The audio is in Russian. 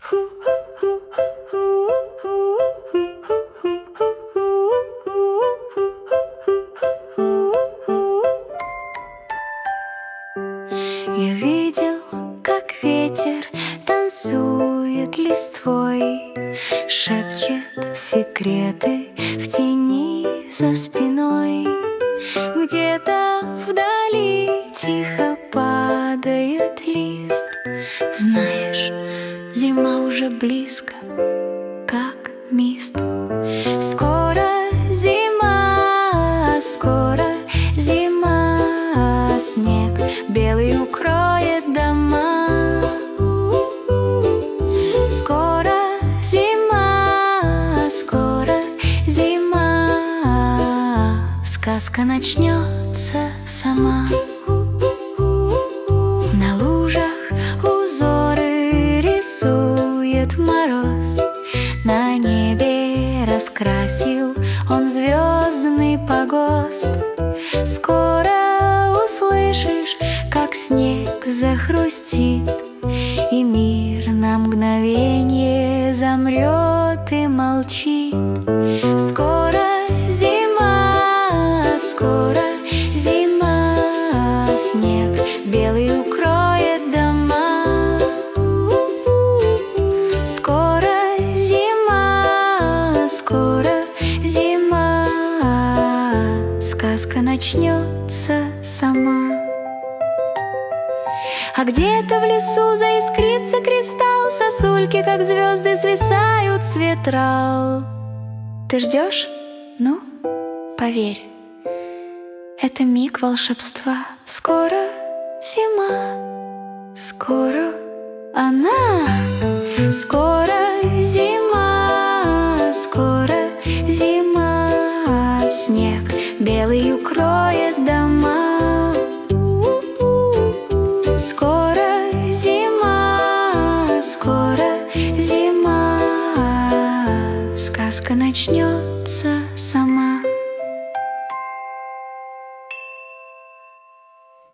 Я видел, как ветер танцует листвой, шепчет секреты в тени за спиной. Где-то вдали тихо падает лист. Знаешь, зима уже близко, как мист. Скоро зима, скоро зима, снег белый укроет дома. Скоро зима, скоро зима, сказка начнется сама. На лужах узоры рисует мороз, на небе раскрасил он звездный погост. Скоро услышишь, как снег захрустит, и мир на мгновенье замрет и молчит. Скоро зима, скоро зима, снег белый укроет дома. Скоро зима, скоро зима, сказка начнется сама. А где-то в лесу заискрится кристалл, сосульки, как звезды, свисают с ветрал. Ты ждешь? Ну, поверь, это миг волшебства. Скоро зима, скоро она. Скоро зима, скоро зима, снег белый укроет дома. Скоро зима, скоро зима, сказка начнется сама.